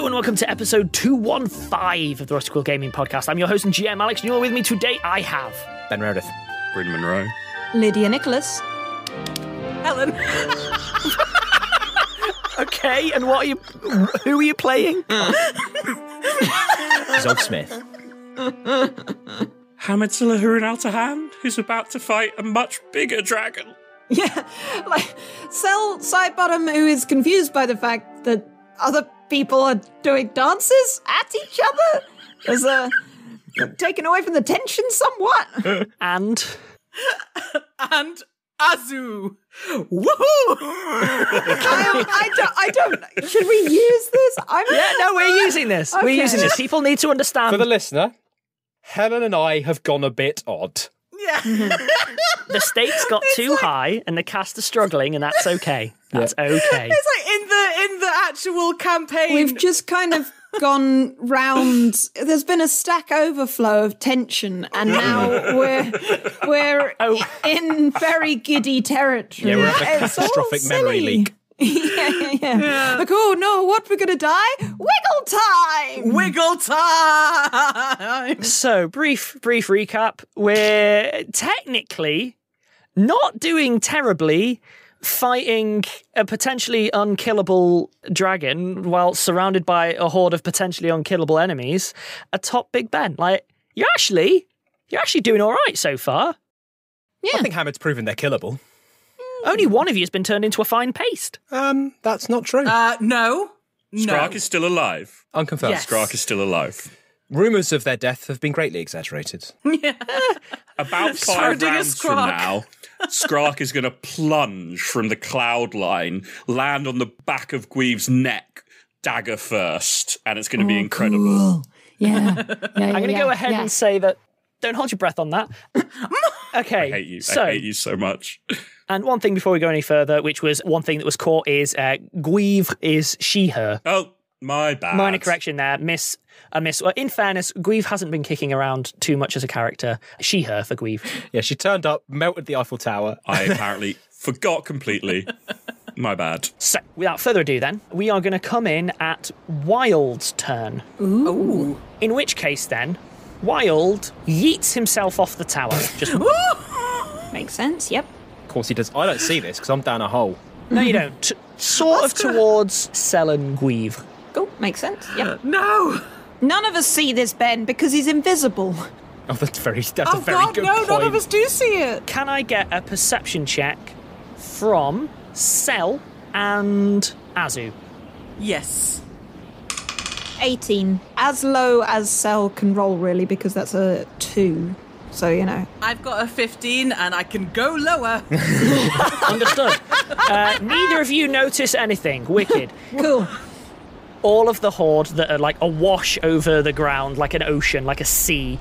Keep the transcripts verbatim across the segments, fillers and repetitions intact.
and welcome to episode two fifteen of the Rusty Quill Gaming Podcast. I'm your host and G M Alex, and you're with me today. I have Ben Meredith, Bryn Monroe, Lydia Nicholas, Helen. Okay, and what are you? Who are you playing? Zog Smith, Hamid Salahur Altahan, who's about to fight a much bigger dragon. yeah, like Sel Sidebottom, who is confused by the fact that other people are doing dances at each other, is uh, taken away from the tension somewhat. And And Azu. Woohoo! I, I don't. I don't. Should we use this? I'm. yeah, no, we're using this. We're Okay. using this. People need to understand. for the listener, Helen and I have gone a bit odd. Yeah. The stakes got too high, and the cast are struggling, and that's okay. That's okay. It's like in the in the actual campaign. We've just kind of gone round. There's been a stack overflow of tension, and now we're we're Oh. in very giddy territory. Yeah, we're having a It's all catastrophic memory silly. leak. yeah, yeah, yeah. Like, oh no, what, we're gonna die? Wiggle time! Wiggle time. So, brief, brief recap. We're technically not doing terribly, fighting a potentially unkillable dragon while surrounded by a horde of potentially unkillable enemies atop Big Ben. Like, you're actually, you're actually doing all right so far. I think Hamid's proven they're killable. Only one of you has been turned into a fine paste. Um, that's not true. Uh, no. No. Skrark is still alive. Unconfirmed. yes. Skrark is still alive. Rumours of their death have been greatly exaggerated. About five Scrodinger rounds from Skrark. now, Skrark is going to plunge from the cloud line, land on the back of Gweave's neck, dagger first, and it's going to be incredible. Cool. Yeah. yeah, yeah I'm going to yeah, go ahead yeah. and say that. Don't hold your breath on that. Okay. I hate you. So, I hate you so much. and one thing before we go any further, which was one thing that was caught, is uh, Gweave is she, her. Oh, my bad. Minor correction there. Miss, a miss. Well, in fairness, Gweave hasn't been kicking around too much as a character. She, her for Gweave. Yeah, she turned up, melted the Eiffel Tower. I apparently forgot completely. My bad. So, without further ado, then, we are going to come in at Wild's turn. Ooh. In which case, then, Wild yeets himself off the tower. Just Makes sense, yep. Of course he does. I don't see this because I'm down a hole. no, you don't. T- sort of towards Selen Gweave. Cool, makes sense, yep. No. None of us see this, Ben, because he's invisible. Oh, that's very. That's Oh a very God, good no! point. None of us do see it. Can I get a perception check from Sel and Azu? Yes. eighteen. As low as Cell can roll, really, because that's a two. So, you know. I've got a fifteen, and I can go lower. Understood. uh, neither of you notice anything. Wicked. Cool. All of the horde that are like awash over the ground, like an ocean, like a sea,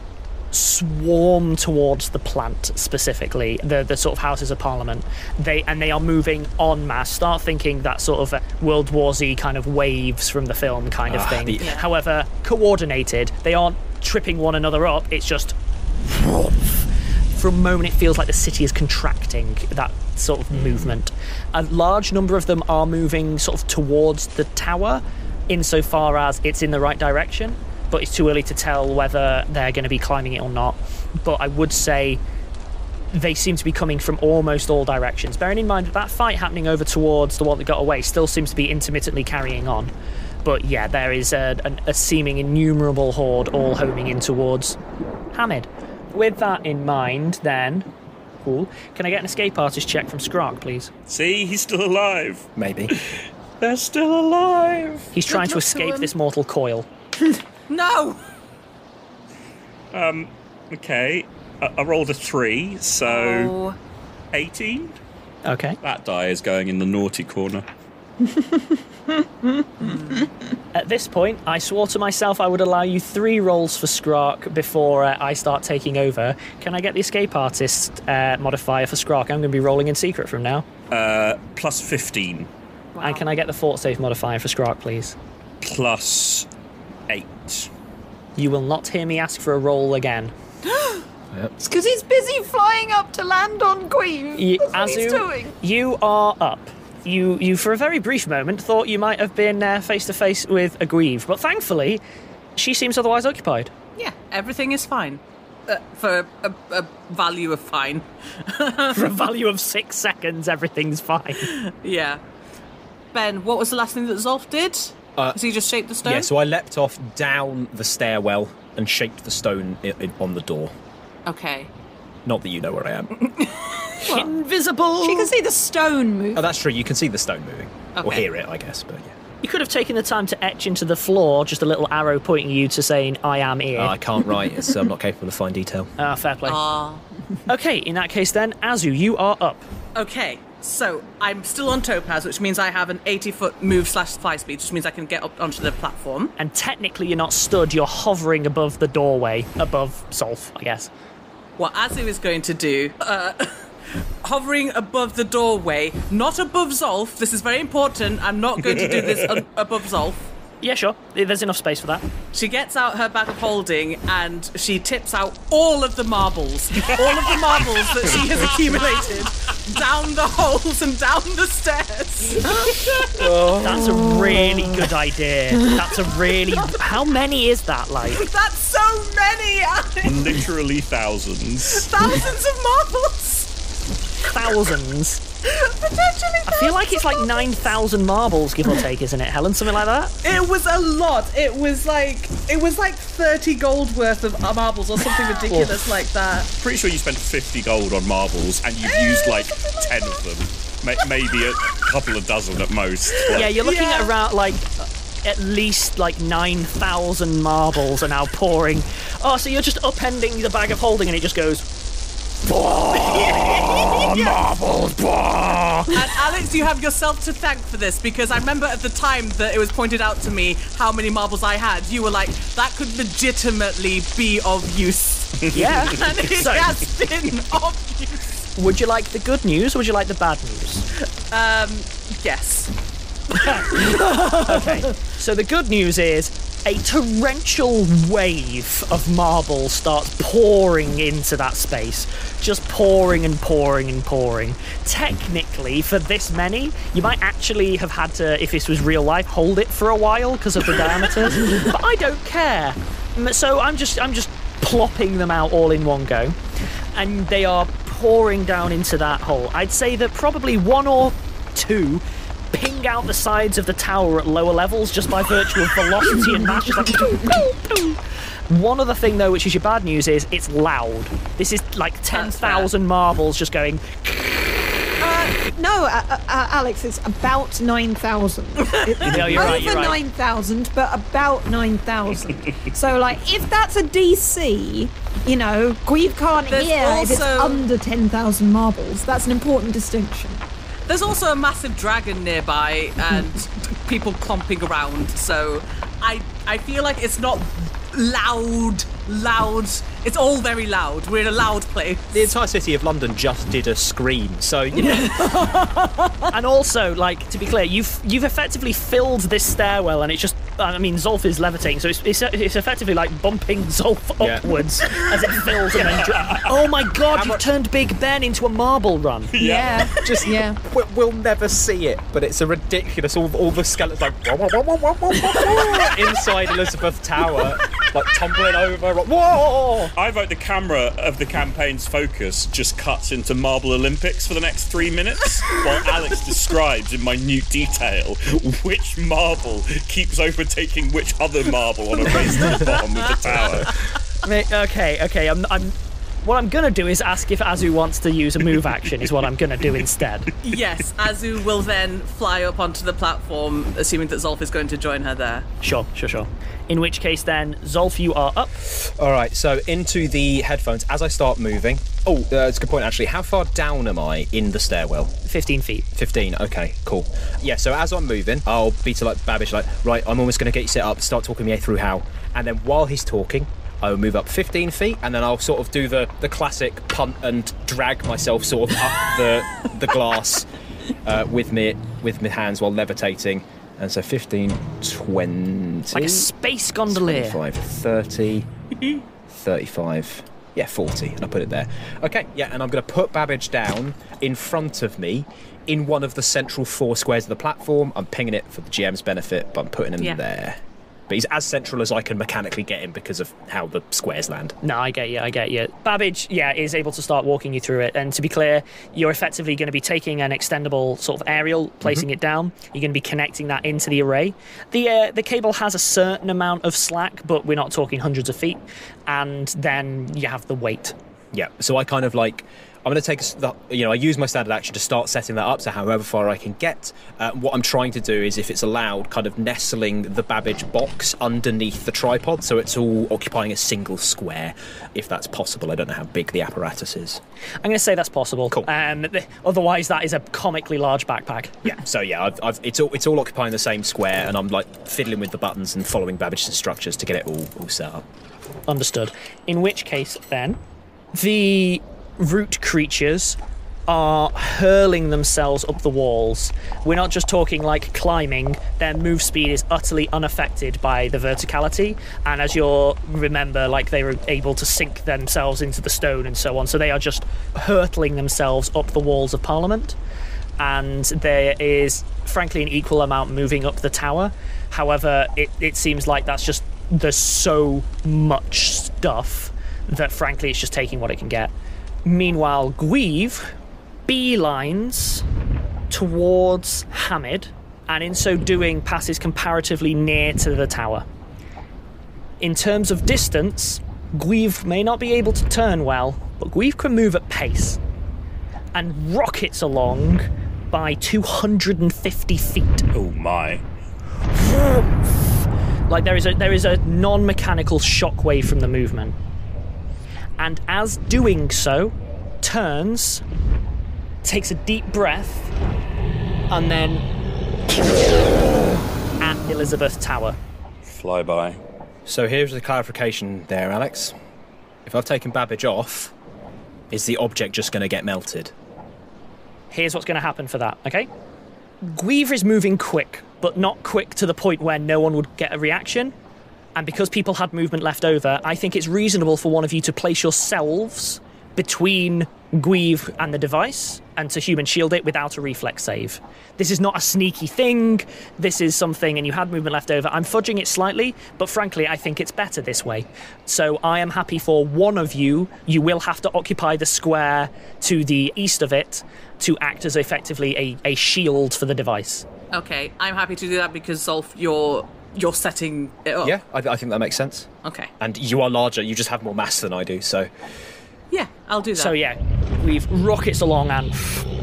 swarm towards the plant specifically, the the sort of Houses of Parliament. They and they are moving en masse. Start thinking that sort of uh, World War Z kind of waves from the film kind of Ah, thing. the- Yeah. However, coordinated. They aren't tripping one another up. It's just for a moment it feels like the city is contracting, that sort of movement. A large number of them are moving sort of towards the tower insofar as it's in the right direction, but it's too early to tell whether they're going to be climbing it or not. But I would say they seem to be coming from almost all directions, bearing in mind that that fight happening over towards the one that got away still seems to be intermittently carrying on. But yeah, there is a, a, a seeming innumerable horde all homing in towards Hamid. With that in mind, then, cool. Can I get an escape artist check from Skrark, please? See, he's still alive. Maybe. They're still alive. He's trying to luck to escape him. this mortal coil. No. Um, okay. I, I rolled a three, so Oh. eighteen. Okay. That die is going in the naughty corner. At this point, I swore to myself I would allow you three rolls for Skrark before uh, I start taking over. Can I get the escape artist uh, modifier for Skrark? I'm going to be rolling in secret from now. Uh, plus fifteen. And can I get the fort safe modifier for Skrark, please? Plus eight. You will not hear me ask for a roll again. It's because he's busy flying up to land on Queen. Y- That's what he's Azu, doing. you are up. you, you for a very brief moment thought you might have been uh, face to face with a Grieve, but thankfully, she seems otherwise occupied. Yeah, everything is fine. Uh, for a, a value of fine. For a value of six seconds, everything's fine. Yeah. Ben, what was the last thing that Zolf did? Uh, Has he just shaped the stone? Yeah, so I leapt off down the stairwell and shaped the stone i i on the door. Okay. Not that you know where I am. Invisible! She can see the stone move. Oh, that's true. You can see the stone moving. Or Okay. hear it, I guess, but yeah. You could have taken the time to etch into the floor just a little arrow pointing you to saying, I am here. Uh, I can't write, so I'm not capable of fine detail. Ah, fair play. Ah. Okay, in that case then, Azu, you are up. Okay, so I'm still on Topaz, which means I have an eighty-foot move slash fly speed, which means I can get up onto the platform. And technically you're not stood, you're hovering above the doorway, above Zolf, I guess. What Azu is going to do, uh, hovering above the doorway, not above Zolf. This is very important. I'm not going to do this un- above Zolf. Yeah, sure. There's enough space for that. She gets out her bag of holding and she tips out all of the marbles, all of the marbles that she has accumulated down the holes and down the stairs. That's a really good idea. That's a really... How many is that, like? That's so many, Alex. Literally thousands. Thousands of marbles. Thousands. Potentially I feel like it's like nine thousand marbles, give or take, isn't it, Helen? Something like that? It was a lot. It was like it was like thirty gold worth of marbles or something ridiculous like that. Pretty sure you spent fifty gold on marbles and you've used like ten of them. Ma- maybe a couple of dozen at most. Like, Yeah, you're looking Yeah. at around, like, at least, like, nine thousand marbles are now pouring. Oh, so you're just upending the bag of holding and it just goes... Marbles! And Alex, you have yourself to thank for this because I remember at the time that it was pointed out to me how many marbles I had. You were like, that could legitimately be of use. Yeah. And it So- has been of use. Would you like the good news or would you like the bad news? Um, yes. Okay. So the good news is a torrential wave of marble starts pouring into that space. Just pouring and pouring and pouring. Technically, for this many, you might actually have had to, if this was real life, hold it for a while because of the diameters. But I don't care. So I'm just I'm just plopping them out all in one go. And they are pouring down into that hole. I'd say that probably one or two ping out the sides of the tower at lower levels just by virtue of velocity and mass. Just like, poo, poo, poo. One other thing, though, which is your bad news, is it's loud. This is like ten thousand marbles just going... Uh, no, uh, uh, uh, Alex, it's about nine thousand. No, you're right, you're Over right. nine thousand, but about nine thousand. So, like, if that's a D C, you know, Grieve can't There's hear if it's also- under ten thousand marbles. That's an important distinction. There's also a massive dragon nearby and people clomping around, so I I feel like it's not loud, loud. It's all very loud. We're in a loud place. The entire city of London just did a scream, so, you know. And also, like, to be clear, you've you've effectively filled this stairwell and it's just... I mean, Zolf is levitating, so it's, it's, it's effectively like bumping Zolf Yeah. upwards as it fills and then... dra- Oh my god, you've much- turned Big Ben into a marble run. Yeah. Just, Yeah. we- we'll never see it, but it's a ridiculous. All, all the skeletons like inside Elizabeth Tower, like tumbling over. Like, whoa! I vote the camera of the campaign's focus just cuts into Marble Olympics for the next three minutes, while Alex describes in minute detail which marble keeps overtaking which other marble on a race to the bottom of the tower. Ma- Okay, okay, I'm... I'm what I'm gonna do is ask if Azu wants to use a move action, is what I'm gonna do instead. Yes, Azu will then fly up onto the platform, assuming that Zolf is going to join her there. Sure, sure, sure. In which case then, Zolf, you are up. All right, so into the headphones as I start moving. Oh, uh, that's a good point, actually. How far down am I in the stairwell? fifteen feet. fifteen, okay, cool. Yeah, so as I'm moving, I'll be to like Babish, like, right, I'm almost going to get you set up, start talking me through how. And then while he's talking, I will move up fifteen feet, and then I'll sort of do the, the classic punt and drag myself sort of up the the glass uh, with me with my hands while levitating. And so fifteen, twenty... Like a space gondolier. twenty-five, thirty, thirty-five, Yeah, forty, and I put it there. Okay, yeah, and I'm going to put Babbage down in front of me in one of the central four squares of the platform. I'm pinging it for the G M's benefit, but I'm putting him Yeah. there. But he's as central as I can mechanically get him because of how the squares land. No, I get you, I get you. Babbage, yeah, is able to start walking you through it. And to be clear, you're effectively going to be taking an extendable sort of aerial, placing Mm-hmm. it down. You're going to be connecting that into the array. The uh, the cable has a certain amount of slack, but we're not talking hundreds of feet. And then you have the weight. Yeah, so I kind of like... I'm going to take, a, the, you know, I use my standard action to start setting that up to however far I can get. Uh, what I'm trying to do is, if it's allowed, kind of nestling the Babbage box underneath the tripod, so it's all occupying a single square, if that's possible. I don't know how big the apparatus is. I'm going to say that's possible. Cool. Um, th- otherwise, that is a comically large backpack. Yeah, so yeah, I've, I've, it's all it's all occupying the same square, and I'm like fiddling with the buttons and following Babbage's instructions to get it all, all set up. Understood. In which case, then, the root creatures are hurling themselves up the walls. We're not just talking like climbing. Their move speed is utterly unaffected by the verticality, and as you'll remember, like they were able to sink themselves into the stone and so on, so they are just hurtling themselves up the walls of Parliament. And there is frankly an equal amount moving up the tower. However, it, it seems like that's just, there's so much stuff that frankly it's just taking what it can get. Meanwhile, Gweave beelines towards Hamid, and in so doing passes comparatively near to the tower. In terms of distance, Gweave may not be able to turn well, but Gweave can move at pace and rockets along by two hundred fifty feet. Oh my. Like there is a there is a non-mechanical shockwave from the movement. And as doing so, turns, takes a deep breath, and then at Elizabeth Tower. Fly by. So here's the clarification there, Alex. If I've taken Babbage off, is the object just going to get melted? Here's what's going to happen for that, okay? Gweave is moving quick, but not quick to the point where no one would get a reaction. And because people had movement left over, I think it's reasonable for one of you to place yourselves between Gweave and the device and to human shield it without a reflex save. This is not a sneaky thing. This is something, and you had movement left over. I'm fudging it slightly, but frankly, I think it's better this way. So I am happy for one of you. You will have to occupy the square to the east of it to act as effectively a, a shield for the device. Okay, I'm happy to do that because Zolf, you're you're setting it up. Yeah, I, I think that makes sense. Okay. And you are larger, you just have more mass than I do, so... Yeah, I'll do that. So yeah, we've rockets along, and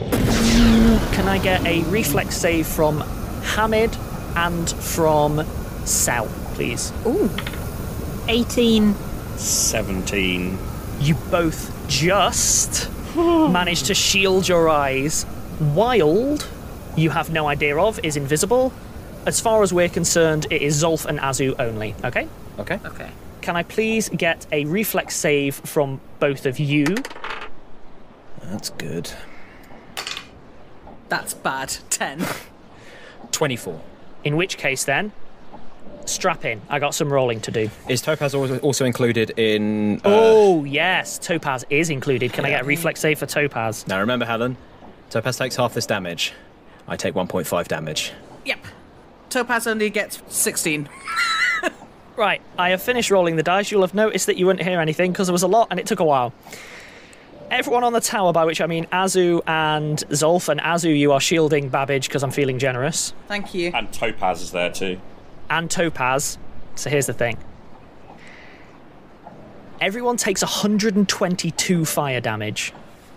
can I get a reflex save from Hamid and from Sel, please? Ooh. eighteen. seventeen. You both just managed to shield your eyes. Wild, you have no idea of, is invisible. As far as we're concerned, it is Zolf and Azu only, okay? Okay. Okay. Can I please get a reflex save from both of you? That's good. That's bad. Ten. twenty-four. In which case then, strap in. I got some rolling to do. Is Topaz also also included in... Uh... Oh, yes, Topaz is included. Can I get a reflex save for Topaz? Now remember, Helen, Topaz takes half this damage. I take one point five damage. Yep. Topaz only gets sixteen. Right, I have finished rolling the dice. You'll have noticed that you wouldn't hear anything because there was a lot and it took a while. Everyone on the tower, by which I mean Azu and Zolf, and Azu, you are shielding Babbage because I'm feeling generous, Thank you. And Topaz is there too. and Topaz. So here's the thing. Everyone takes one hundred twenty-two fire damage.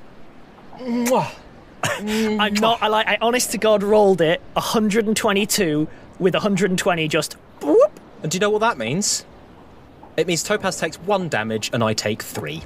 I'm not, I like, I honest to God rolled it, one hundred twenty-two with one hundred twenty just whoop. And do you know what that means? It means Topaz takes one damage and I take three.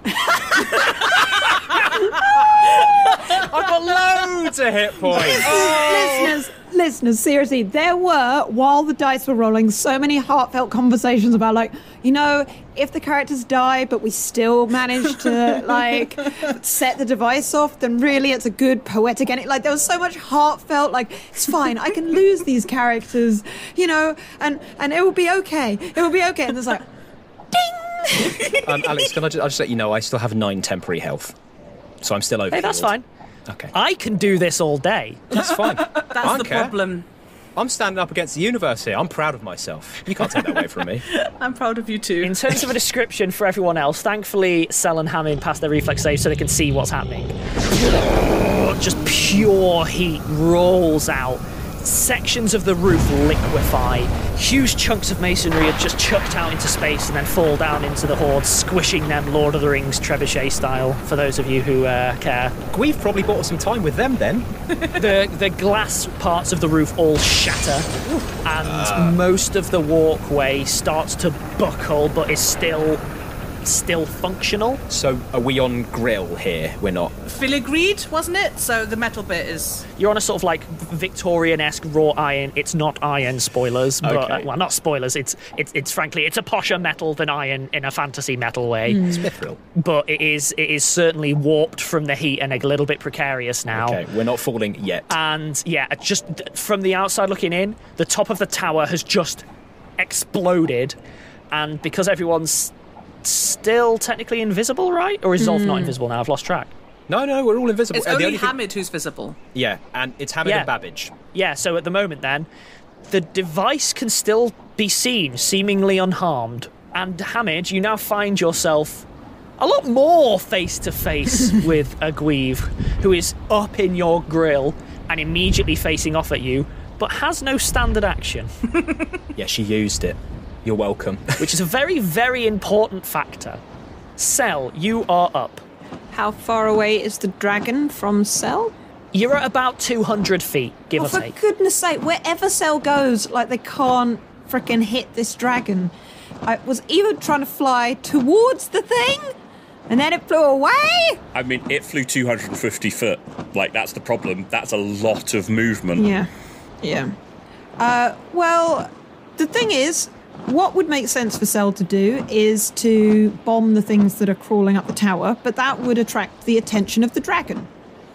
I've got loads of hit points. Listeners, listeners, seriously, there were, while the dice were rolling, so many heartfelt conversations about, like, you know, if the characters die, but we still manage to, like, set the device off, then really it's a good poetic ending. Like, there was so much heartfelt, like, it's fine, I can lose these characters, you know, and, and it will be okay. It will be okay. And there's like, ding! Um, Alex, can I just, I'll just let you know I still have nine temporary health. So I'm still over. Hey, that's fine. Okay. I can do this all day. That's fine. That's I don't the care. problem. I'm standing up against the universe here. I'm proud of myself. You can't take that away from me. I'm proud of you too. In terms of a description for everyone else, thankfully, Sel and Hammond passed their reflex save so they can see what's happening. Just pure heat rolls out. Sections of the roof liquefy. Huge chunks of masonry are just chucked out into space and then fall down into the horde, squishing them Lord of the Rings trebuchet style, for those of you who uh, care. We've probably bought us some time with them then. The, the glass parts of the roof all shatter, and uh. most of the walkway starts to buckle, but is still... still functional. So are we on grill here? We're not. Filigreed, wasn't it? So the metal bit is... You're on a sort of like Victorian-esque wrought iron. It's not iron, spoilers, but Okay. uh, well, not spoilers. It's it's it's frankly it's a posher metal than iron in a fantasy metal way. Mm. Mithril. But it is it is certainly warped from the heat and a little bit precarious now. Okay, we're not falling yet. And yeah, just from the outside looking in, the top of the tower has just exploded, and because everyone's still technically invisible, right? Or is Zolf not invisible now? I've lost track. No, no, we're all invisible. It's Uh, the only thing- Hamid who's visible. Yeah, and it's Hamid Yeah. and Babbage. Yeah, so at the moment then, the device can still be seen, seemingly unharmed. And Hamid, you now find yourself a lot more face to face with Agweave, who is up in your grill and immediately facing off at you, but has no standard action, Yeah, she used it. You're welcome. which is a very, very important factor. Sel, you are up. How far away is the dragon from Cell? You're at about two hundred feet, give Oh, or for take. goodness sake, wherever Cell goes, like they can't frickin' hit this dragon. I was even trying to fly towards the thing, and then it flew away. I mean, it flew two hundred fifty foot. Like, that's the problem. That's a lot of movement. Yeah, yeah. Uh, well, the thing is, what would make sense for Cell to do is to bomb the things that are crawling up the tower, but that would attract the attention of the dragon.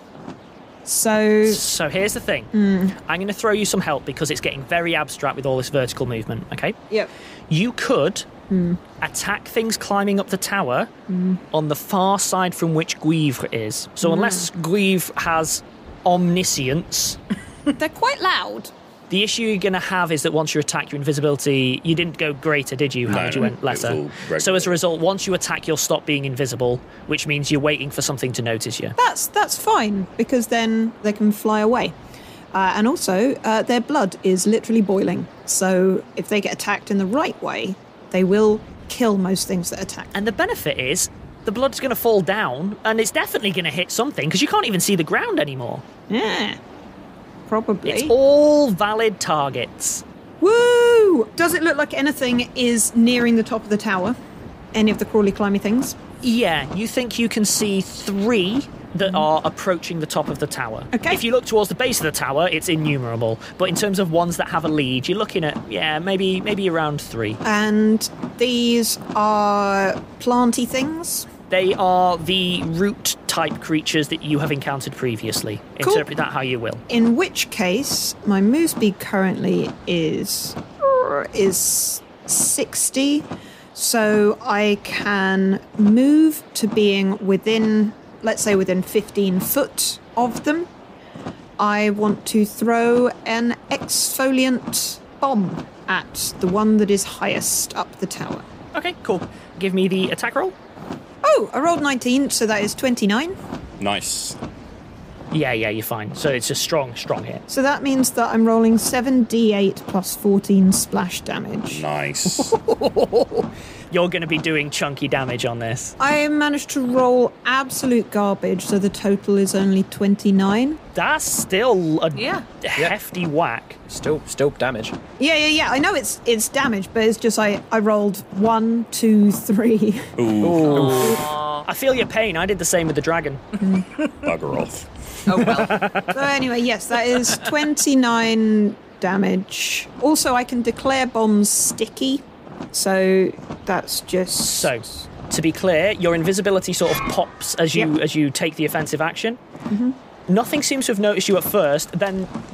So, So here's the thing. I'm going to throw you some help because it's getting very abstract with all this vertical movement, okay? yep. You could attack things climbing up the tower on the far side from which Guivre is. So unless Guivre has omniscience, They're quite loud. the issue you're going to have is that once you attack your invisibility, you didn't go greater, did you? How No, did you no, went it was all lesser? regular. So as a result, once you attack, you'll stop being invisible, which means you're waiting for something to notice you. That's that's fine because then they can fly away. Uh, and also, uh, their blood is literally boiling. So if they get attacked in the right way, they will kill most things that attack. And the benefit is the blood's going to fall down, and it's definitely going to hit something because you can't even see the ground anymore. Yeah, probably. It's all valid targets. Woo! Does it look like anything is nearing the top of the tower? Any of the crawly climby things? Yeah, you think you can see three that are approaching the top of the tower. Okay. If you look towards the base of the tower, it's innumerable. But in terms of ones that have a lead, you're looking at, yeah, maybe maybe around three. And these are planty things? They are the root-type creatures that you have encountered previously. Cool. Interpret that how you will. In which case, my move speed currently is is sixty, so I can move to being within, let's say, within fifteen foot of them. I want to throw an exfoliant bomb at the one that is highest up the tower. Okay, cool. Give me the attack roll. Oh, I rolled nineteen, so that is twenty-nine. Nice. Yeah, yeah, you're fine. So it's a strong, strong hit. So that means that I'm rolling seven d eight plus fourteen splash damage. Nice. You're going to be doing chunky damage on this. I managed to roll absolute garbage, so the total is only twenty-nine. That's still a Yeah. hefty whack. Still, still damage. Yeah, yeah, yeah. I know it's it's damage, but it's just I, I rolled one, two, three. Ooh, I feel your pain. I did the same with the dragon. bugger off. Oh well. So anyway, yes, that is twenty-nine damage. Also, I can declare bombs sticky, so that's just So, to be clear, your invisibility sort of pops as you Yep. as you take the offensive action. Nothing seems to have noticed you at first. Then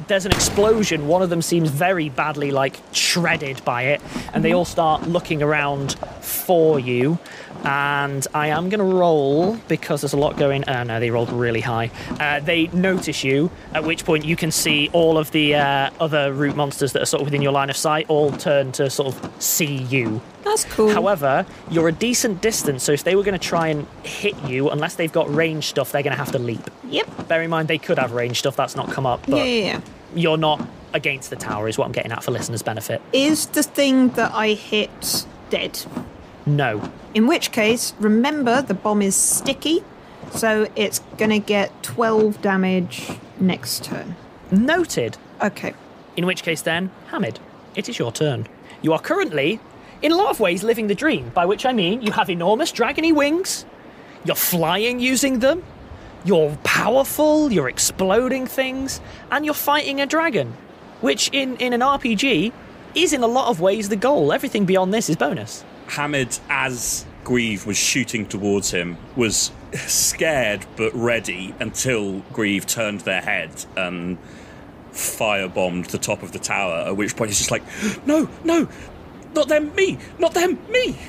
there's an explosion. One of them seems very badly, like, shredded by it, and they all start looking around for you. And I am going to roll, because there's a lot going... Oh, no, they rolled really high. Uh, they notice you, at which point you can see all of the uh, other root monsters that are sort of within your line of sight all turn to sort of see you. That's cool. However, you're a decent distance, so if they were going to try and hit you, unless they've got range stuff, they're going to have to leap. Yep. Bear in mind, they could have range stuff, that's not come up, but Yeah, yeah, yeah. you're not against the tower, is what I'm getting at for listeners' benefit. Is the thing that I hit dead? No. In which case, remember the bomb is sticky, so it's gonna get twelve damage next turn. Noted. Okay. In which case then, Hamid, it is your turn. You are currently, in a lot of ways, living the dream, by which I mean you have enormous dragony wings, you're flying using them, you're powerful, you're exploding things, and you're fighting a dragon, which in, in an R P G is in a lot of ways the goal. Everything beyond this is bonus. Hamid, as Grieve was shooting towards him, was scared but ready until Grieve turned their head and firebombed the top of the tower, at which point he's just like, no, no, not them, me, not them, me.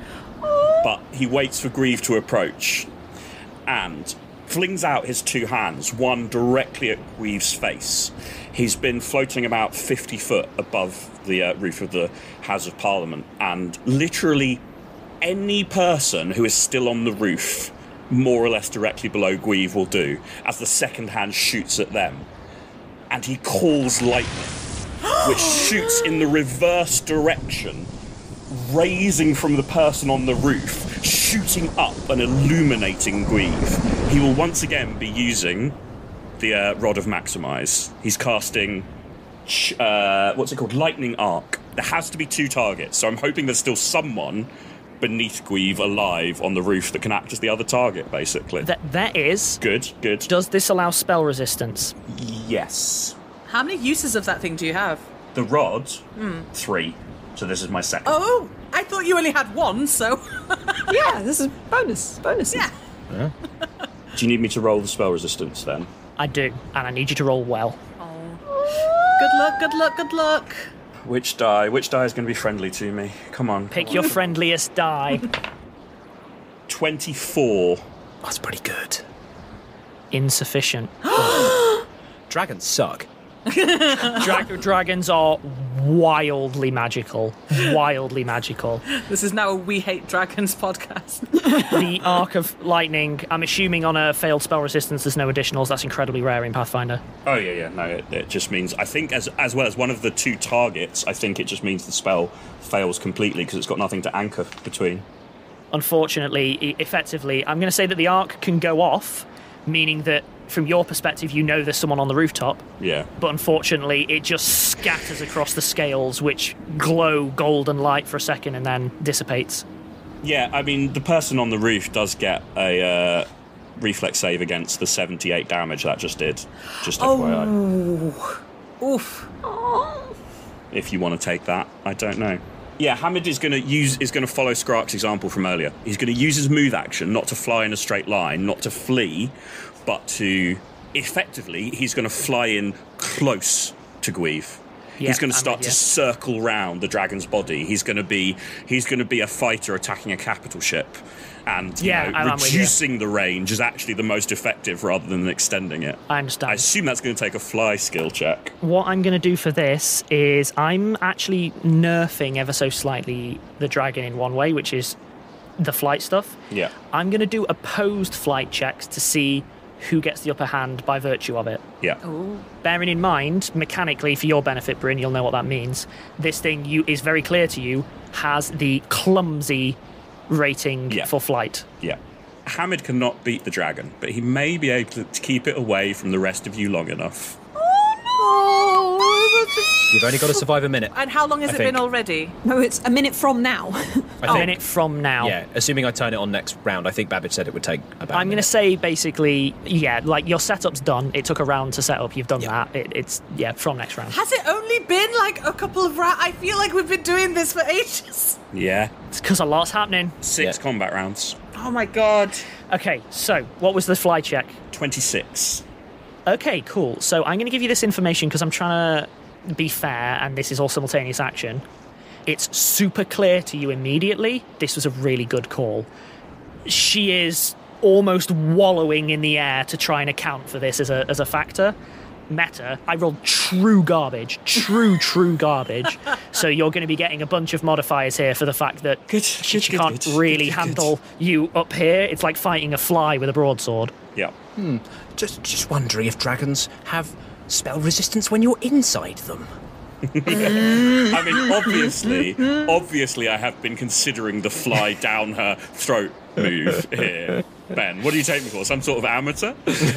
But he waits for Grieve to approach and flings out his two hands, one directly at Grieve's face. He's been floating about fifty foot above the uh, roof of the House of Parliament, and literally any person who is still on the roof, more or less directly below Grieve, will do, as the second hand shoots at them. And he calls lightning, which shoots in the reverse direction, raising from the person on the roof, shooting up and illuminating Grieve. He will once again be using the uh, Rod of Maximize. He's casting, uh, what's it called? Lightning Arc. There has to be two targets, so I'm hoping there's still someone beneath Grieve alive on the roof that can act as the other target, basically. That There is. Good, good. Does this allow spell resistance? Yes. How many uses of that thing do you have? The rod, three. So this is my second. Oh, I thought you only had one, so... Yeah, this is bonus. Bonus. Yeah. Do you need me to roll the spell resistance, then? I do, and I need you to roll well. Good luck, good luck, good luck. Which die? Which die is going to be friendly to me? Come on. Pick your friendliest die. twenty-four. That's pretty good. Insufficient. Dragons suck. Dra- dragons are wildly magical. Wildly magical. This is now a We Hate Dragons podcast. The Arc of Lightning, I'm assuming on a failed spell resistance there's no additionals. That's incredibly rare in Pathfinder. Oh yeah, yeah. No, it, it just means I think as as well as one of the two targets, I think it just means the spell fails completely because it's got nothing to anchor between. Unfortunately, e- effectively, I'm going to say that the arc can go off, meaning that from your perspective you know there's someone on the rooftop. Yeah. But unfortunately, it just scatters across the scales, which glow golden light for a second and then dissipates. Yeah, I mean, the person on the roof does get a uh, reflex save against the seventy-eight damage that just did. Just F Y I. Oh. Oof. If you want to take that, I don't know. Yeah, Hamid is going to use is going to follow Skrark's example from earlier. He's going to use his move action not to fly in a straight line, not to flee, but to effectively he's going to fly in close to Grieve. Yeah, he's going to I'm start with to you. circle round the dragon's body. He's going to be he's going to be a fighter attacking a capital ship, and you Yeah, know, I'm- I'm with you. reducing the range is actually the most effective rather than extending it. I I understand. assume that's going to take a fly skill check. What I'm going to do for this is I'm actually nerfing ever so slightly the dragon in one way, which is the flight stuff. Yeah. I'm going to do opposed flight checks to see who gets the upper hand by virtue of it. Yeah. Bearing in mind, mechanically, for your benefit, Bryn, you'll know what that means. This thing you is very clear to you has the clumsy rating Yeah. for flight. Yeah. Hamid cannot beat the dragon, but he may be able to, to keep it away from the rest of you long enough. You've only got to survive a minute. And how long has I it think. been already? No, it's a minute from now. I A think. minute from now. Yeah, assuming I turn it on next round, I think Babbage said it would take about. I'm going to say basically, yeah, like your setup's done. It took a round to set up. You've done Yeah. that. It, it's, yeah, from next round. Has it only been like a couple of rounds? I feel like we've been doing this for ages. Yeah. It's because a lot's happening. Six Yeah. combat rounds. Oh my god. Okay, so what was the fly check? twenty-six. Okay, cool. So I'm going to give you this information because I'm trying to be fair, and this is all simultaneous action. It's super clear to you immediately. This was a really good call. She is almost wallowing in the air to try and account for this as a as a factor. Meta, I rolled true garbage. True, true garbage. So you're going to be getting a bunch of modifiers here for the fact that Good, she, good, she good, can't good, really good, good, handle good. you up here. It's like fighting a fly with a broadsword. Yeah. Just, just wondering if dragons have spell resistance when you're inside them. I mean, obviously, obviously, I have been considering the fly down her throat move here. Ben, what do you take me for? Some sort of amateur?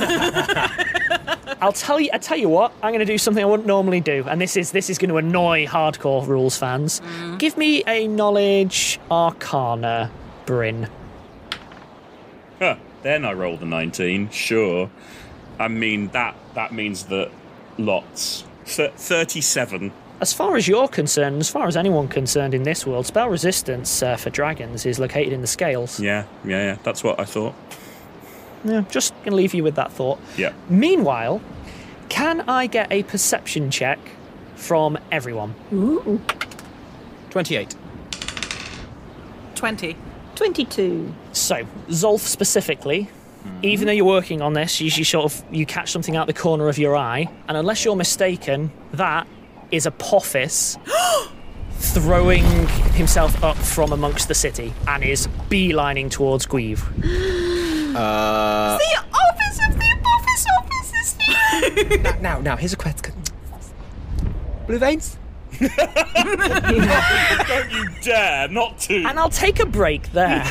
I'll tell you. I tell you what. I'm going to do something I wouldn't normally do, and this is this is going to annoy hardcore rules fans. Give me a knowledge arcana, Bryn. Huh. Then I rolled a nineteen. Sure. I mean that that means that lots. Th- Thirty-seven. As far as you're concerned, as far as anyone concerned in this world, spell resistance uh, for dragons is located in the scales. Yeah, yeah, yeah. That's what I thought. Yeah, just going to leave you with that thought. Yeah. Meanwhile, can I get a perception check from everyone? twenty-eight. twenty. twenty-two. So, Zolf specifically, even though you're working on this, you, you sort of you catch something out the corner of your eye, and unless you're mistaken, that is Apophis throwing himself up from amongst the city and is beelining towards Guive. Uh, The office of the Apophis office is here! now, now, now, here's a question. Blue veins? Don't you dare not to. And I'll take a break there.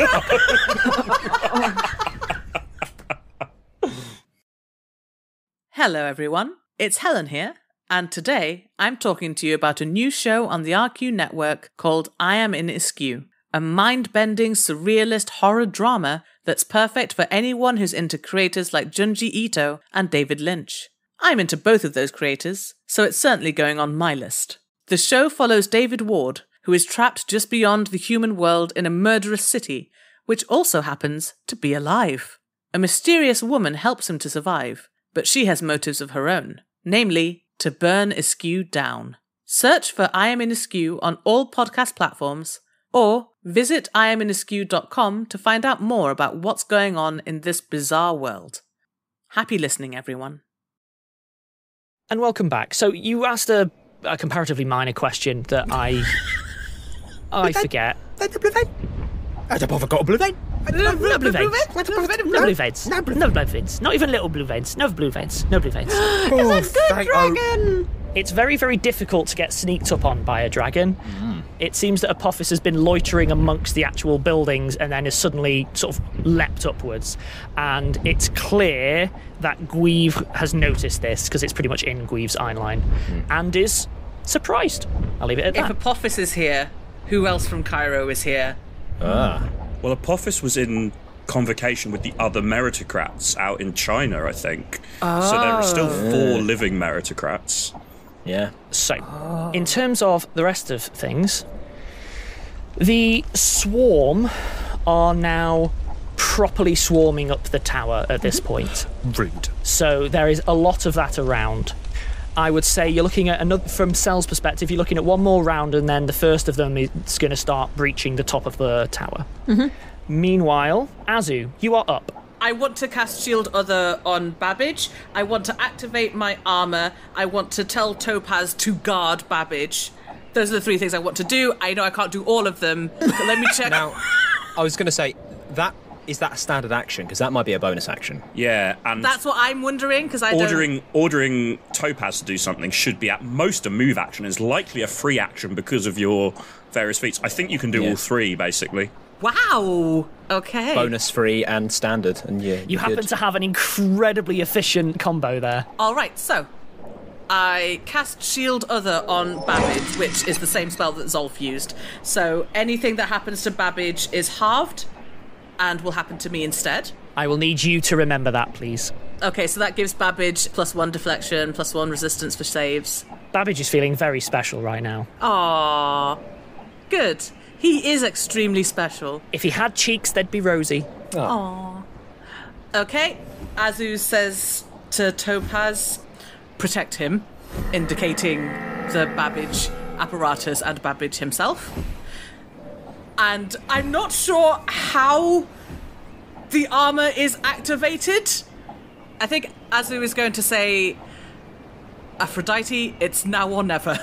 Hello, everyone. It's Helen here, and today I'm talking to you about a new show on the R Q network called I Am in Askew, a mind-bending, surrealist horror drama that's perfect for anyone who's into creators like Junji Ito and David Lynch. I'm into both of those creators, so it's certainly going on my list. The show follows David Ward, who is trapped just beyond the human world in a murderous city, which also happens to be alive. A mysterious woman helps him to survive, but she has motives of her own, namely, to burn Askew down. Search for I Am in Askew on all podcast platforms, or visit I am in askew dot com to find out more about what's going on in this bizarre world. Happy listening, everyone. And welcome back. So you asked a, a comparatively minor question that I I forget. I don't bother got a blue vein. No blue veins. No blue veins. No blue veins. Not even little blue veins. No blue veins. No blue veins. Oh, It's a good dragon! It's very, very difficult to get sneaked up on by a dragon. It seems that Apophis has been loitering amongst the actual buildings and then has suddenly sort of leapt upwards. And it's clear that Guive has noticed this, because it's pretty much in Guive's eye line, and is surprised. I'll leave it at If that. Apophis is here, who else from Cairo is here? Ah. Well, Apophis was in convocation with the other meritocrats out in China, I think. So there are still four living meritocrats. Yeah. So, in terms of the rest of things, the swarm are now properly swarming up the tower at this point. Rude. So there is a lot of that around. I would say you're looking at another, from Cell's perspective, you're looking at one more round, and then the first of them is going to start breaching the top of the tower. Meanwhile, Azu, you are up. I want to cast Shield Other on Babbage. I want to activate my armor. I want to tell Topaz to guard Babbage. Those are the three things I want to do. I know I can't do all of them. But let me check. Now, I was going to say, that is that a standard action? Because that might be a bonus action. Yeah, and That's what I'm wondering, because I ordering ordering Topaz to do something should be at most a move action. Is likely a free action because of your various feats. I think you can do Yeah. all three, basically. don't... Wow! Okay. Bonus free and standard, and yeah, You happen to have an incredibly efficient combo there. All right, so I cast Shield Other on Babbage, which is the same spell that Zolf used. So anything that happens to Babbage is halved and will happen to me instead. I will need you to remember that, please. Okay, so that gives Babbage plus one deflection, plus one resistance for saves. Babbage is feeling very special right now. Aww. Good. He is extremely special. If he had cheeks, they'd be rosy. Aww. Okay, Azu says to Topaz, protect him, indicating the Babbage apparatus and Babbage himself. And I'm not sure how the armor is activated. I think Azu is going to say, Aphrodite, it's now or never.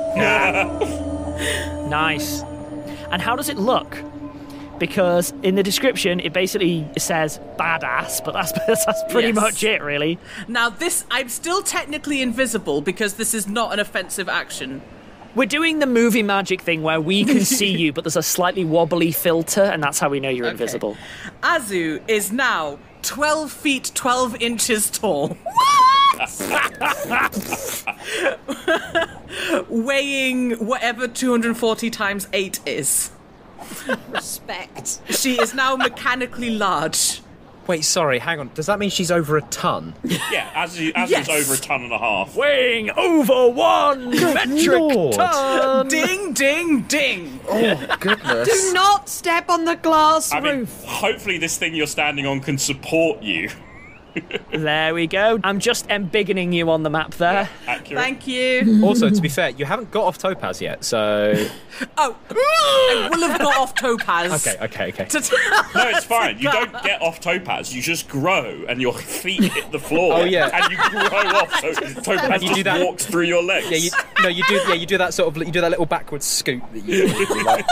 Nice. And how does it look? Because in the description, it basically says badass, but that's that's pretty Yes. much it, really. Now this, I'm still technically invisible because this is not an offensive action. We're doing the movie magic thing where we can see you, but there's a slightly wobbly filter, and that's how we know you're Okay. invisible. Azu is now twelve feet, twelve inches tall. Weighing whatever two hundred forty times eight is. Respect. She is now mechanically large. Wait, sorry, hang on. Does that mean she's over a ton? Yeah, as you, as Yes. is over a ton and a half. Weighing over one metric Lord. ton. Ding, ding, ding. Oh, goodness. Do not step on the glass I mean, roof. hopefully this thing you're standing on can support you. There we go. I'm just embiggening you on the map there. Accurate. Thank you. Also, to be fair, you haven't got off Topaz yet, so... Oh, I will have got off Topaz. Okay, okay, okay. To t- No, it's fine. You don't get off Topaz. You just grow, and your feet hit the floor. Oh, yeah. And you grow off. So Topaz you just do that- walks through your legs. Yeah, you, no, you do. Yeah, you do that sort of. You do that little backwards scoot that you. you like.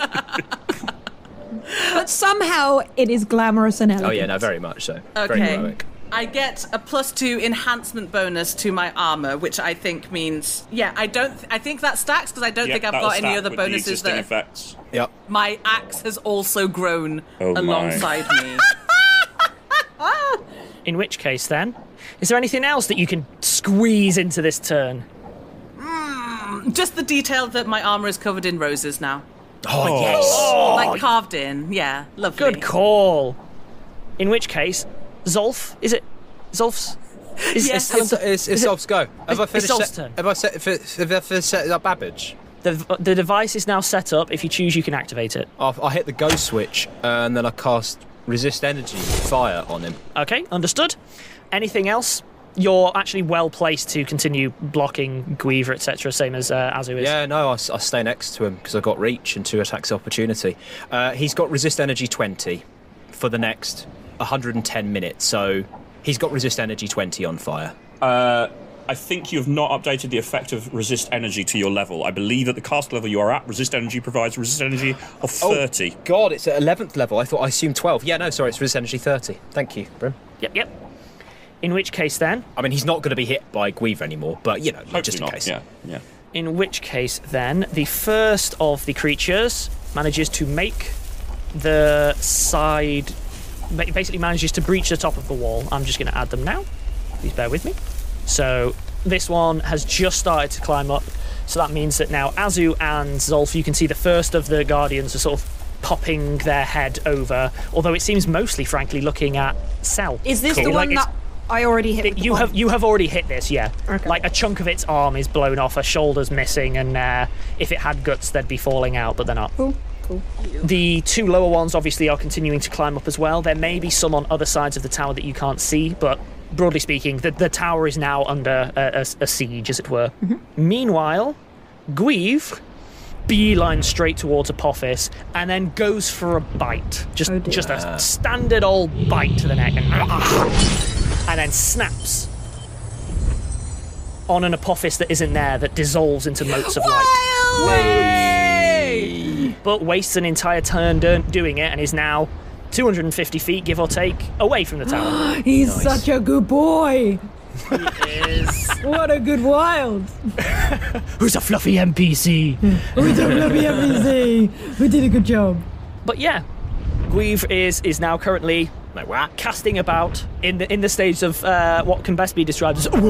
But somehow it is glamorous and Oh elegant. yeah, no, very much so. Very Okay. heroic. I get a plus two enhancement bonus to my armor, which I think means yeah. I don't. Th- I think that stacks because I don't Yep, think I've that'll got any stack other with the bonuses existing that effects. Yep. my axe has also grown Oh my. alongside me. In which case, then, is there anything else that you can squeeze into this turn? Just the detail that my armor is covered in roses now, Oh, yes. like carved in. Yeah, lovely. Good call. In which case, Zolf, is it Zolf's? Is, Yes. is- It's, it's, it's Zolf's go. Have I It's finished? Zolf's set- turn. Have I set? Have I finished set up Babbage? the, the device is now set up. If you choose, you can activate it. I'll, I'll hit the go switch and then I cast resist energy fire on him. Okay, understood. Anything else? You're actually well placed to continue blocking Guivre, et cetera, same as uh, Azu is. Yeah, no, I, s- I stay next to him because I've got reach and two attacks of opportunity. Uh, he's got resist energy twenty for the next one hundred ten minutes, so he's got resist energy twenty on fire. Uh, I think you have not updated the effect of resist energy to your level. I believe at the cast level you are at, resist energy provides resist energy of thirty. Oh, God, it's at eleventh level. I thought I assumed twelve. Yeah, no, sorry, it's resist energy thirty. Thank you, Brim. Yep, yep. In which case, then, I mean, he's not going to be hit by Guivre anymore, but, you know, Hopefully just in not. case. Yeah, yeah. in which case, then, the first of the creatures manages to make the side, ba- basically manages to breach the top of the wall. I'm just going to add them now. Please bear with me. So this one has just started to climb up. So that means that now Azu and Zolf, you can see the first of the Guardians are sort of popping their head over, although it seems mostly, frankly, looking at Cell. Is this Cool. the Like one it's- that I already hit? With the You bomb? have you have already hit this, yeah. Okay. Like a chunk of its arm is blown off, a shoulder's missing, and uh, if it had guts, they'd be falling out, but they're not. Cool, cool. The two lower ones obviously are continuing to climb up as well. There may be some on other sides of the tower that you can't see, but broadly speaking, the, the tower is now under a, a, a siege, as it were. Meanwhile, Guivre beeline straight towards Apophis and then goes for a bite. Just, Oh dear. just a standard old bite to the neck, and, and then snaps on an Apophis that isn't there, that dissolves into motes of light. But wastes an entire turn do- doing it and is now two hundred fifty feet, give or take, away from the tower. He's such a good boy. Is What a good wild. Who's a fluffy N P C? We don't love the M V C. We did a good job. But yeah, Guivre is is now currently Like, what? casting about in the in the stage of uh, what can best be described as.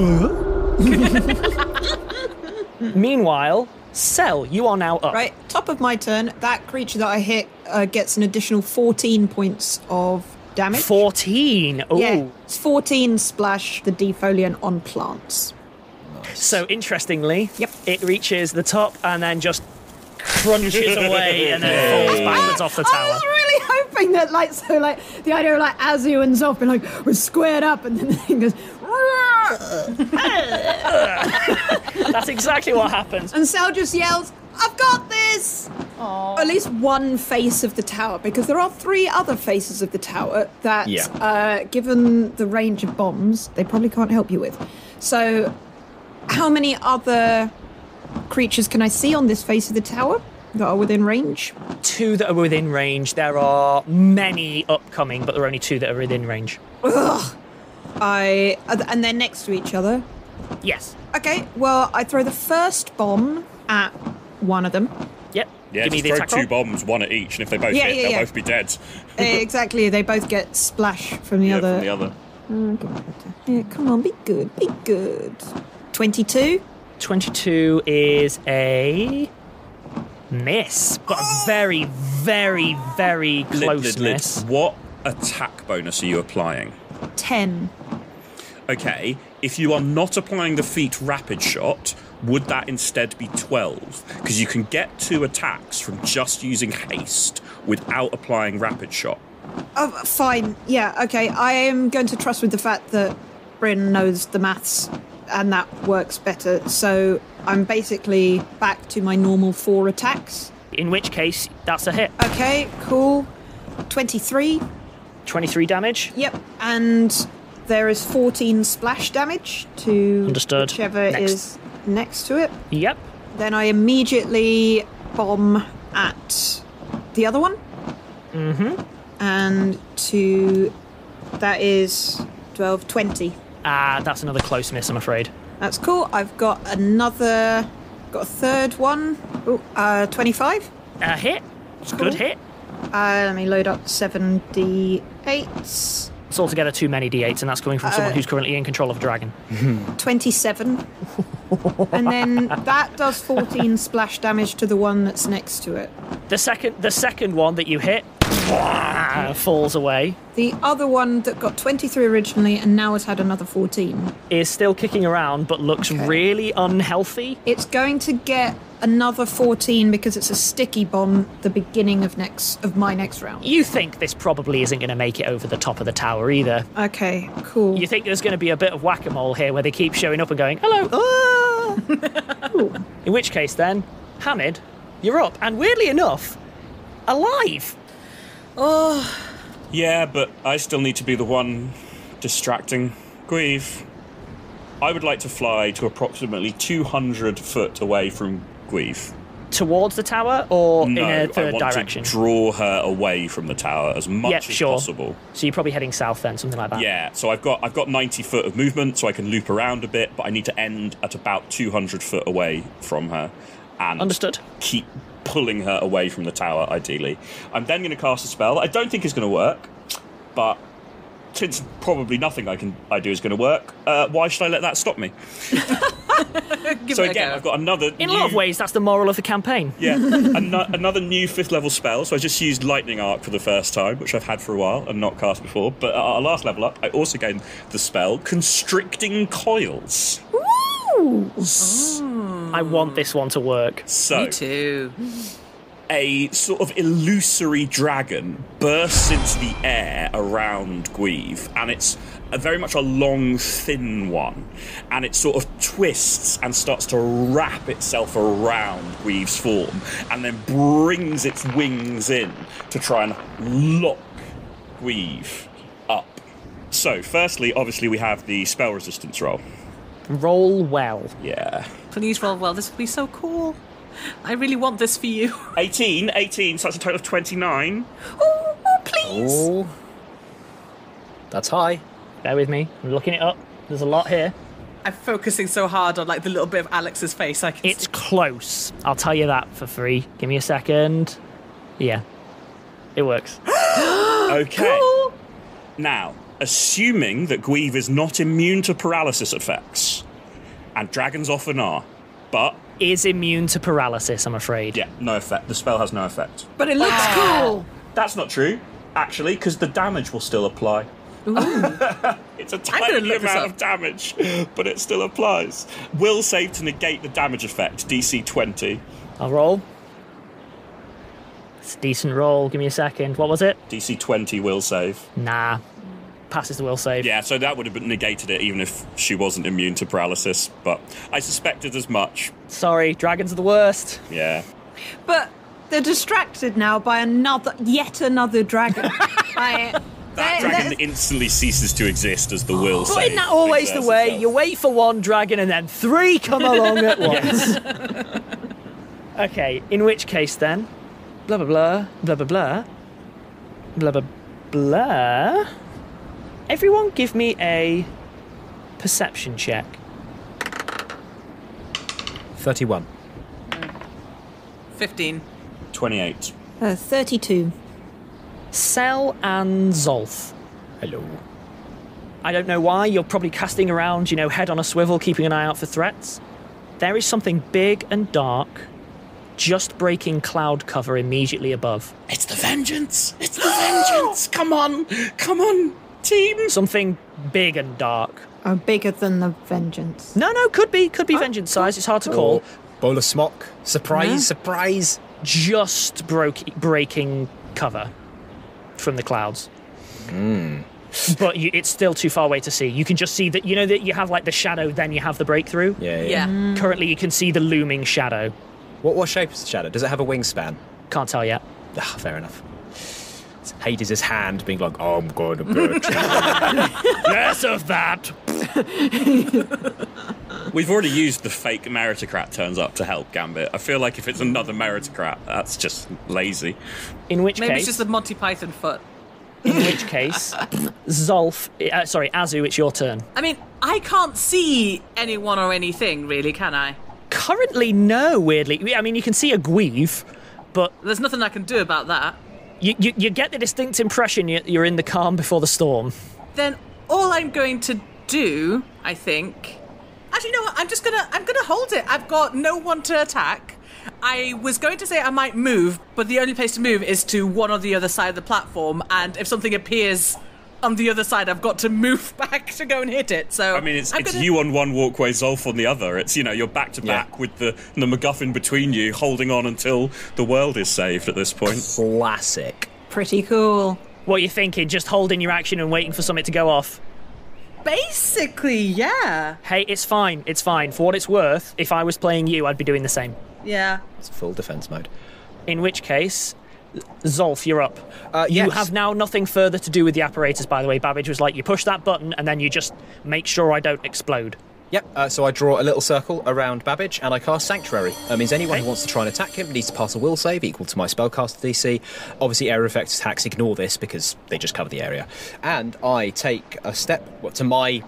Meanwhile, Cell, you are now up. Right, top of my turn, that creature that I hit uh, gets an additional fourteen points of damage. fourteen. Oh, Yeah, it's fourteen splash the defoliant on plants. so interestingly, Yep. it reaches the top and then just crunches away and then falls backwards off the tower. I was really hoping that, like, so, like, the idea of, like, Azu and Zoff being like, we're squared up, and then the thing goes, That's exactly what happens. and Sel just yells, I've got this! Or at least one face of the tower, because there are three other faces of the tower that, Yeah. uh, given the range of bombs, they probably can't help you with. So, how many other creatures can I see on this face of the tower that are within range? Two that are within range. There are many upcoming, but there are only two that are within range. Ugh. I and they're next to each other. Yes. Okay, well, I throw the first bomb at one of them. Yep. Yeah, Give me just the throw attack two roll. bombs, one at each, and if they both Yeah, hit, yeah, they'll yeah. both be dead. Exactly, they both get splash from the Yeah, other. from the other. Yeah, come on, be good, be good. twenty-two. twenty-two is a miss, but a very, very, very Lid, close lid, lid. miss. What attack bonus are you applying? ten. Okay, if you are not applying the feat rapid shot, would that instead be twelve? Because you can get two attacks from just using haste without applying rapid shot. Oh, fine. Yeah, okay. I am going to trust with the fact that Bryn knows the maths and that works better. So I'm basically back to my normal four attacks. In which case, that's a hit. Okay, cool. twenty-three. twenty-three damage. Yep. And there is fourteen splash damage to Understood. whichever Next. is next to it. Yep. Then I immediately bomb at the other one. Mm-hmm. And to... that is twelve, twenty. Ah, that's another close miss, I'm afraid. That's cool. I've got another... got a third one. Oh, uh, twenty-five. A hit. It's a good Cool. hit. Uh, let me load up seven d eights. It's altogether too many d eights, and that's coming from someone Uh, who's currently in control of a dragon. twenty-seven. And then that does fourteen splash damage to the one that's next to it. The second, the second one that you hit falls away. The other one that got twenty-three originally and now has had another fourteen. Is still kicking around, but looks Okay. really unhealthy. It's going to get another fourteen because it's a sticky bomb the beginning of next of my next round. You think this probably isn't going to make it over the top of the tower either. Okay, cool. You think there's going to be a bit of whack-a-mole here where they keep showing up and going, hello, ah! Ooh. In which case then, Hamid, you're up. And weirdly enough, alive. Yeah, but I still need to be the one distracting Guive. I would like to fly to approximately two hundred foot away from Guive. Towards the tower or No, in a I third want direction? to draw her away from the tower as much Yep, as sure. possible. So you're probably heading south then, something like that. Yeah, so I've got I've got ninety foot of movement, so I can loop around a bit, but I need to end at about two hundred foot away from her, and Understood. keep pulling her away from the tower. Ideally, I'm then going to cast a spell. I don't think it's going to work, but since probably nothing I can I do is going to work, uh, why should I let that stop me? Give So it a again, go. I've got another. In a new, lot of ways, that's the moral of the campaign. Yeah, ano- another new fifth level spell. So I just used Lightning Arc for the first time, which I've had for a while and not cast before. But at our last level up, I also gained the spell Constricting Coils. Ooh. I want this one to work. So Me too. a sort of illusory dragon bursts into the air around Guive, and it's a very much a long, thin one, and it sort of twists and starts to wrap itself around Guive's form, and then brings its wings in to try and lock Guive up. So, firstly, obviously, we have the spell resistance roll. Roll well. Yeah. Please roll well. This would be so cool. I really want this for you. eighteen, eighteen, so that's a total of twenty-nine. Oh, oh, please. Oh, that's high. Bear with me. I'm looking it up. There's a lot here. I'm focusing so hard on like the little bit of Alex's face. I can It's see. close. I'll tell you that for free. Give me a second. Yeah. It works. Okay. Now, assuming that Guive is not immune to paralysis effects, and dragons often are, but Is immune to paralysis, I'm afraid. yeah, no effect. The spell has no effect. But it looks cool. That's not true, actually, because the damage will still apply. It's a gonna tiny look this amount up. of damage, but it still applies. Will save to negate the damage effect, D C twenty. I'll roll. It's a decent roll. Give me a second. What was it? D C twenty will save. Nah. Passes the will save. Yeah, so that would have negated it even if she wasn't immune to paralysis, but I suspected as much. Sorry, dragons are the worst. Yeah. But they're distracted now by another, yet another dragon. By, That they're- dragon they're- instantly ceases to exist as the will But save. isn't that always the exerts way? itself. You wait for one dragon and then three come along at once. Okay, in which case then, blah blah blah, blah blah blah, blah blah blah. Everyone give me a perception check. thirty-one. fifteen. twenty-eight. uh, thirty-two. Sel and Zolf. Hello. I don't know why, you're probably casting around, you know, head on a swivel, keeping an eye out for threats. There is something big and dark just breaking cloud cover immediately above. It's the vengeance! It's the vengeance! Come on! Come on, team! Something big and dark. Oh, bigger than the vengeance. No, no, could be, could be vengeance size, it's hard to call. Or bowl of smock. Surprise, Yeah. surprise. Just broke, breaking cover from the clouds. But you, it's still too far away to see. You can just see that, you know, that you have like the shadow, then you have the breakthrough. Yeah, yeah. Yeah. Currently, you can see the looming shadow. What, what shape is the shadow? Does it have a wingspan? Can't tell yet. Ah, fair enough. It's Hades' hand being like, oh, I'm going to good. Less of that. We've already used the fake meritocrat turns up to help Gambit. I feel like if it's another meritocrat, that's just lazy. In which Maybe case, it's just the Monty Python foot. in which case, Zolf, uh, sorry, Azu, it's your turn. I mean, I can't see anyone or anything, really, can I? Currently, no. Weirdly, I mean, you can see a Gweave, but There's nothing I can do about that. you, you, you get the distinct impression you- you're in the calm before the storm. Then all I'm going to do, I think. Actually, you know what? I'm just gonna I'm gonna hold it. I've got no one to attack. I was going to say I might move, but the only place to move is to one or the other side of the platform. And if something appears on the other side, I've got to move back to go and hit it. So I mean, it's I'm it's gonna- you on one walkway, Zolf on the other. It's, you know, you're back to Yeah. back with the, the MacGuffin between you, holding on until the world is saved at this point. Classic. Pretty cool. What are you thinking? Just holding your action and waiting for something to go off? Basically, yeah, Hey, it's fine. It's fine. For what it's worth, if I was playing you, I'd be doing the same. yeah. It's full defense mode. In which case, Zolf, you're up. Uh, You yes. have now nothing further to do with the apparatus, by the way. Babbage was like, you push that button and then you just make sure I don't explode. Yep, uh, so I draw a little circle around Babbage and I cast Sanctuary. That means anyone Okay. who wants to try and attack him needs to pass a will save equal to my spellcaster D C. Obviously, area effects attacks ignore this because they just cover the area. And I take a step what, to my.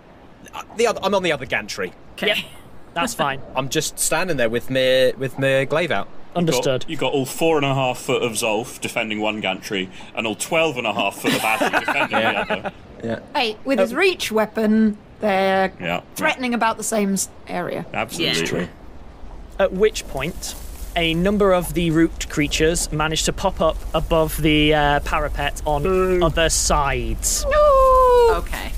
Uh, the other, I'm on the other gantry. Yep, that's fine. I'm just standing there with my with my glaive out. Understood. You've got all four and a half foot of Zolf defending one gantry, and all twelve and a half foot of Azu defending the other. Hey, with his reach weapon, they're Yeah. threatening about the same s- area. Absolutely. Yeah. At which point, a number of the root creatures manage to pop up above the uh, parapet on other sides. No! Okay.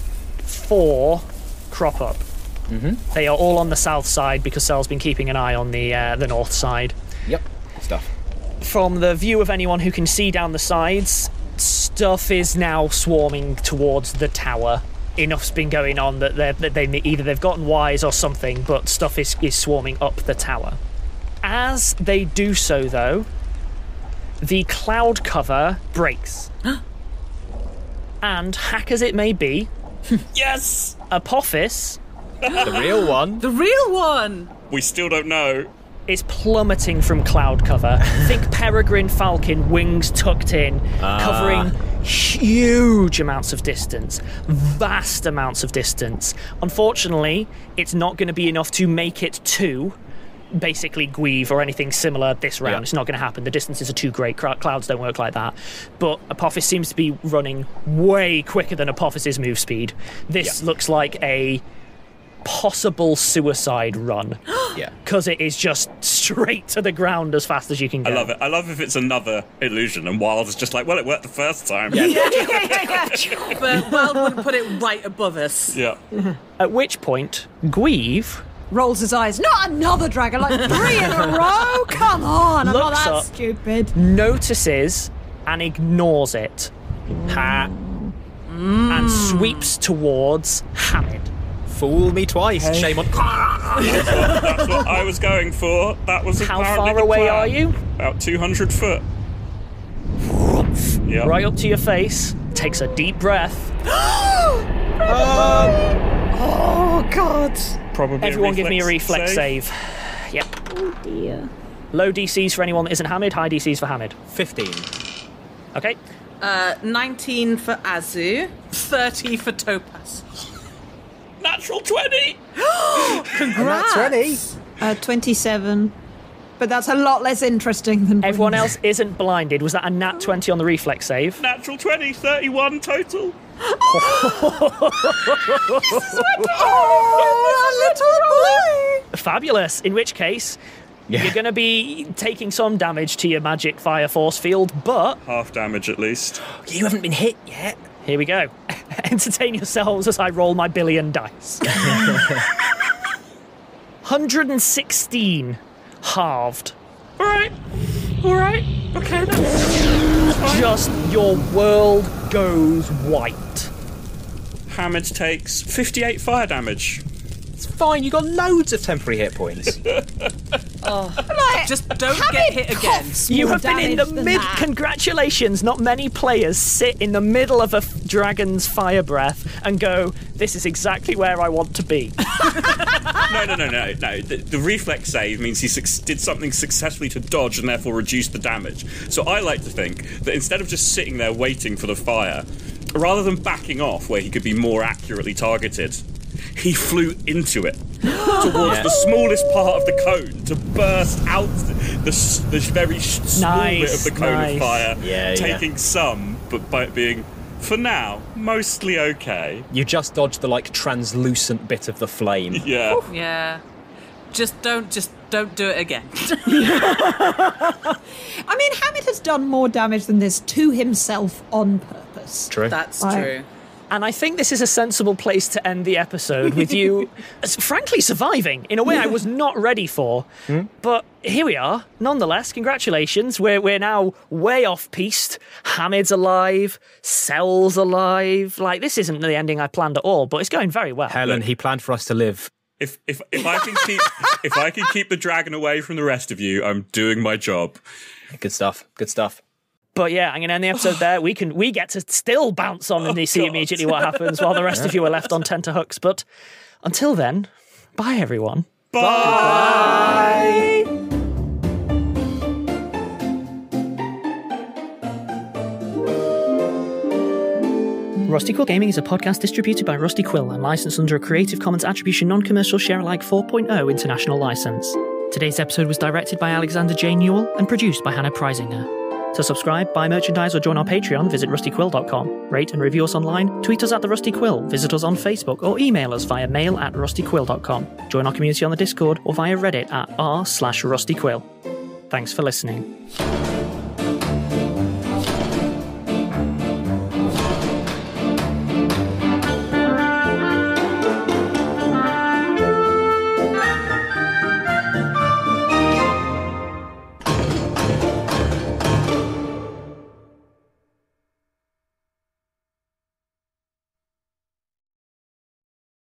Four crop up. Mm-hmm. They are all on the south side because Sel's been keeping an eye on the uh, the north side. Yep, stuff. From the view of anyone who can see down the sides, stuff is now swarming towards the tower. Enough's been going on that they're, that they either they've gotten wise or something, but stuff is, is swarming up the tower. As they do so, though, the cloud cover breaks. And, hack as it may be, Yes! Apophis The real one. The real one. We still don't know. is plummeting from cloud cover. Think peregrine falcon, wings tucked in, covering huge amounts of distance, vast amounts of distance. Unfortunately, it's not going to be enough to make it to basically Gweave or anything similar this round. Yeah. It's not going to happen. The distances are too great. Cl- Clouds don't work like that. But Apophis seems to be running way quicker than Apophis's move speed. This Yeah. looks like a possible suicide run Yeah. because it is just straight to the ground as fast as you can I go. love it. I love if it's another illusion and Wild is just like, well, it worked the first time. yeah, yeah, yeah. But Wild would put it right above us. Yeah. At which point, Gweave rolls his eyes. Not another dragon, like three in a row? Come on, I'm Looks not that up. stupid. Notices and ignores it. Ha. And sweeps towards Hamid. Fool me twice. Shame on. That's what I was going for. That was How apparently far the away plan. are you? About two hundred foot. Yep. Right up to your face. Takes a deep breath. Oh, God. Probably Everyone a give me a reflex save. Yep. Oh, dear. Low D Cs for anyone that isn't Hamid, high D Cs for Hamid. fifteen. Okay. Uh, nineteen for Azu, thirty for Topaz. Natural twenty! Congrats. twenty. Uh, twenty-seven. But that's a lot less interesting than... Everyone else isn't blinded. Was that a nat twenty on the reflex save? Natural twenty, thirty-one total. Oh, little boy. Fabulous. In which case, Yeah. you're going to be taking some damage to your magic fire force field, but Half damage at least. You haven't been hit yet. here we go. Entertain yourselves as I roll my billion dice. one hundred sixteen halved. Alright. Alright. Okay, that's... Just your world goes white. Hamid takes fifty-eight fire damage. It's fine. You got loads of temporary hit points. Just don't get hit again. You have been in the mid. That. Congratulations! Not many players sit in the middle of a f- dragon's fire breath and go, "This is exactly where I want to be." No, no, no, no, no. The, the reflex save means he suc did something successfully to dodge and therefore reduce the damage. So I like to think that instead of just sitting there waiting for the fire, rather than backing off where he could be more accurately targeted, he flew into it towards Yeah. the smallest part of the cone to burst out the, s- the very sh- small Nice, bit of the cone nice. of fire, Yeah, yeah. taking some, but by it being, for now, mostly okay. You just dodged the like translucent bit of the flame. Yeah. Yeah. Just don't, just don't do it again. I mean, Hamid has done more damage than this to himself on purpose. True. That's I- true. And I think this is a sensible place to end the episode with you, s- frankly, surviving in a way I was not ready for. But here we are. Nonetheless, congratulations. We're we're now way off piste. Hamid's alive. Cell's alive. Like, this isn't the ending I planned at all, but it's going very well. Helen, he planned for us to live. If if if I can keep if I can keep the dragon away from the rest of you, I'm doing my job. Good stuff. Good stuff. But yeah, I'm going to end the episode there. We can we get to still bounce on and see God. immediately what happens while the rest of you are left on tenterhooks. But until then, bye everyone. Bye. Rusty Quill Gaming is a podcast distributed by Rusty Quill and licensed under a Creative Commons Attribution Non-Commercial Share-alike four point oh international license. Today's episode was directed by Alexander J. Newell and produced by Hannah Preisinger. To subscribe, buy merchandise, or join our Patreon, visit rusty quill dot com. Rate and review us online, tweet us at The Rusty Quill, visit us on Facebook, or email us via mail at rusty quill dot com. Join our community on the Discord or via Reddit at r slash rustyquill. Thanks for listening.